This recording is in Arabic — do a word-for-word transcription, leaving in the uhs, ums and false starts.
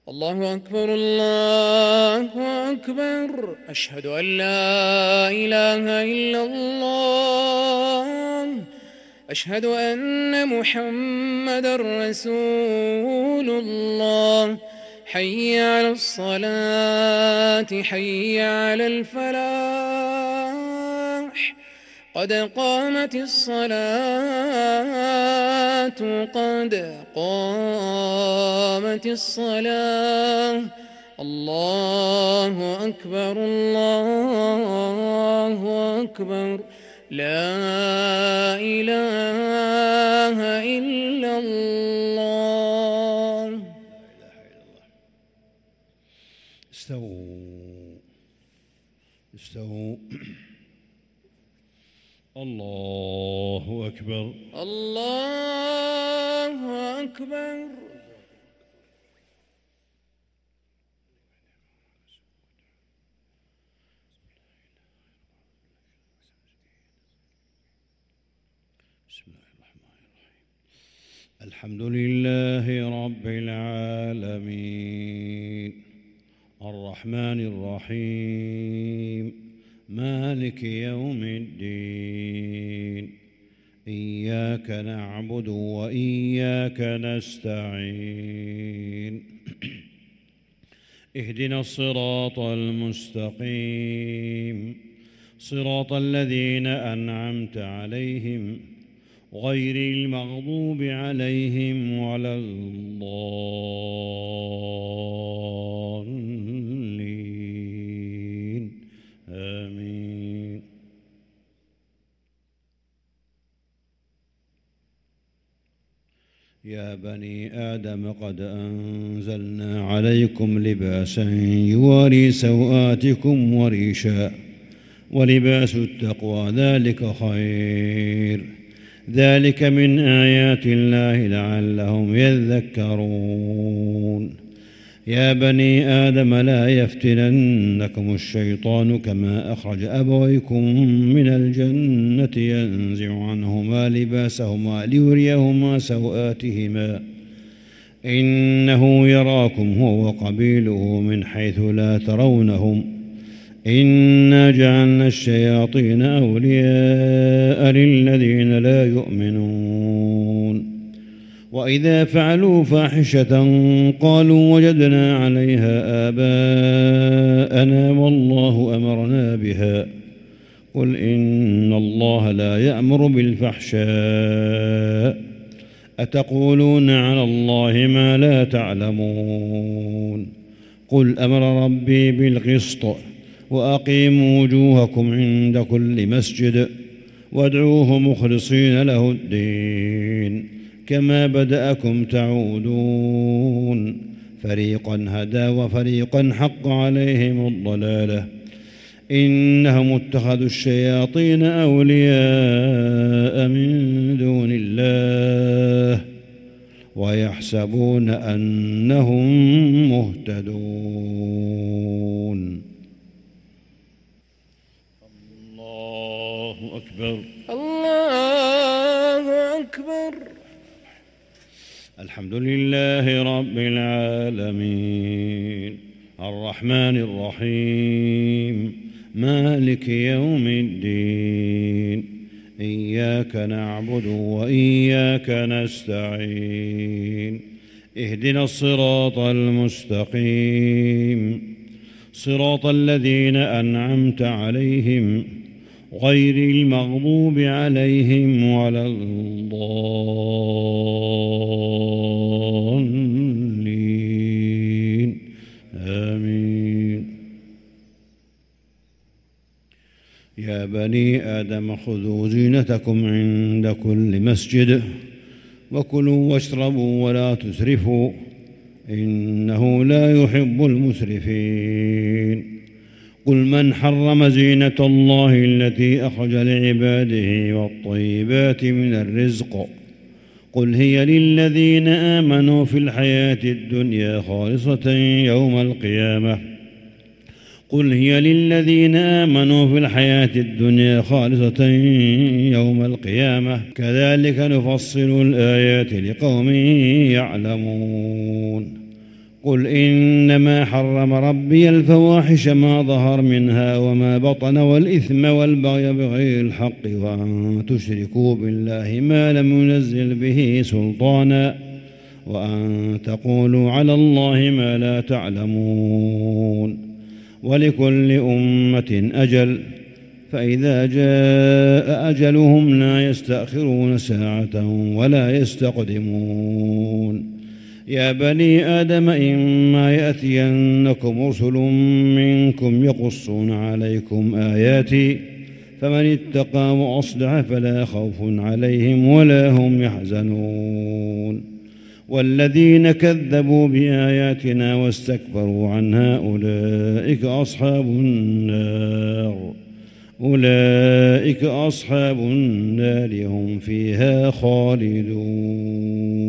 الله أكبر الله أكبر. أشهد أن لا إله إلا الله. أشهد أن محمدًا رسول الله. حي على الصلاة حي على الفلاح. قد قامت الصلاة قد قامت الصلاة. الله أكبر الله أكبر. لا إله إلا الله. استووا استووا. الله أكبر الله أكبر. بسم الله الرحمن الرحيم. الحمد لله رب العالمين الرحمن الرحيم مالك يوم الدين. إياك نعبد وإياك نستعين. اهدنا الصراط المستقيم صراط الذين أنعمت عليهم غير المغضوب عليهم ولا الضالين. آمين. يا بني آدم قد أنزلنا عليكم لباسا يواري سوآتكم وريشا ولباس التقوى ذلك خير. ذلك من آيات الله لعلهم يذكرون. يا بني آدم لا يفتننكم الشيطان كما أخرج أبويكم من الجنة ينزع عنهما لباسهما ليريهما سوآتهما إنه يراكم هو وقبيله من حيث لا ترونهم. إنا جعلنا الشياطين أولياء للذين لا يؤمنون. وإذا فعلوا فاحشة قالوا وجدنا عليها آباءنا والله أمرنا بها. قل إن الله لا يأمر بالفحشاء أتقولون على الله ما لا تعلمون. قل أمر ربي بالقسط وأقيموا وجوهكم عند كل مسجد وادعوه مخلصين له الدين كما بدأكم تعودون. فريقا هدى وفريقا حق عليهم الضلالة. إنهم اتخذوا الشياطين أولياء من دون الله ويحسبون أنهم مهتدون. الله أكبر الله أكبر. الحمد لله رب العالمين الرحمن الرحيم مالك يوم الدين. إياك نعبد وإياك نستعين. اهدنا الصراط المستقيم صراط الذين أنعمت عليهم غير المغضوب عليهم ولا الضالين. آمين. يا بني آدم خذوا زينتكم عند كل مسجد وكلوا واشربوا ولا تسرفوا إنه لا يحب المسرفين. قل من حرم زينة الله التي أخرج لعباده والطيبات من الرزق قل هي للذين آمنوا في الحياة الدنيا خالصة يوم القيامة قل هي للذين آمنوا في الحياة الدنيا خالصة يوم القيامة كذلك نفصل الآيات لقوم يعلمون. قل إنما حرم ربي الفواحش ما ظهر منها وما بطن والإثم والبغي بغير الحق وأن تشركوا بالله ما لم ينزل به سلطانا وأن تقولوا على الله ما لا تعلمون ولكل أمة أجل فإذا جاء أجلهم لا يستأخرون ساعة ولا يستقدمون يا بني آدم إما يأتينكم رسل منكم يقصون عليكم آياتي فمن اتقى وأصلح فلا خوف عليهم ولا هم يحزنون والذين كذبوا بآياتنا واستكبروا عنها أولئك أصحاب النار أولئك أصحاب النار هم فيها خالدون.